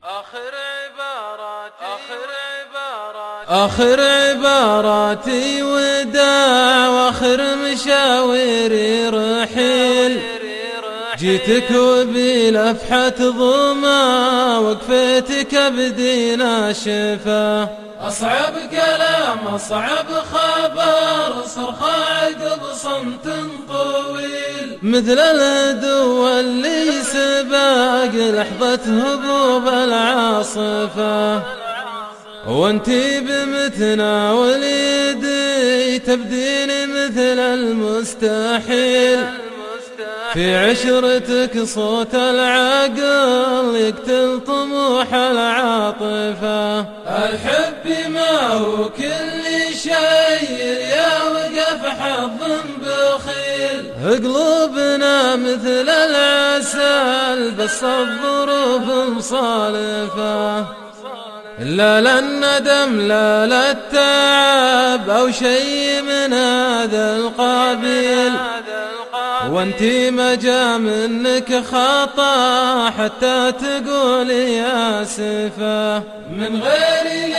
آخر عباراتي وداع وآخر مشاويري رحيل. جيتك وبلفحة ضما وقفتك بدي ناشفة. أصعب كلام أصعب خبر صرخة عقب صمت طويل، مثل العدو اللي سباق لحظة هبوب العاصفة. وانتي بمتناول يدي تبدين مثل المستحيل، في عشرتك صوت العقل يقتل طموح العاطفة. الحب ما هو كل شيء يا وقف حظ بخيل، قلوبنا مثل العسل بس الظروف مصالفة. لا للندم لا للتعب أو شيء من هذا القبيل، وانتي ما جا منك خطا حتى تقولي آسفة. من غير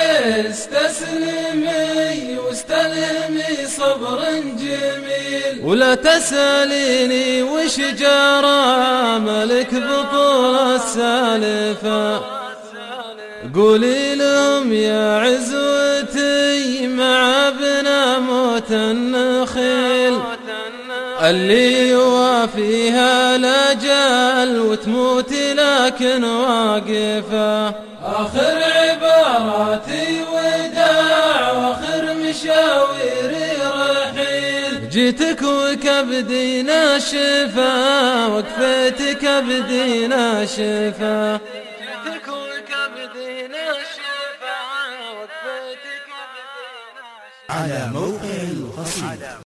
استسلمي واستلمي صبر جميل، ولا تسأليني وش جرى ملك بطول السالفة. قولي لهم يا عزوتي مع ابن موت النخيل، اللي يوافيها الأجل وتموت لكن واقفة. آخر عباراتي وداع وآخر مشاويري رحيل. جيتك وكبدي ناشفة وقفتك بدي ناشفة. على موقع القصيد.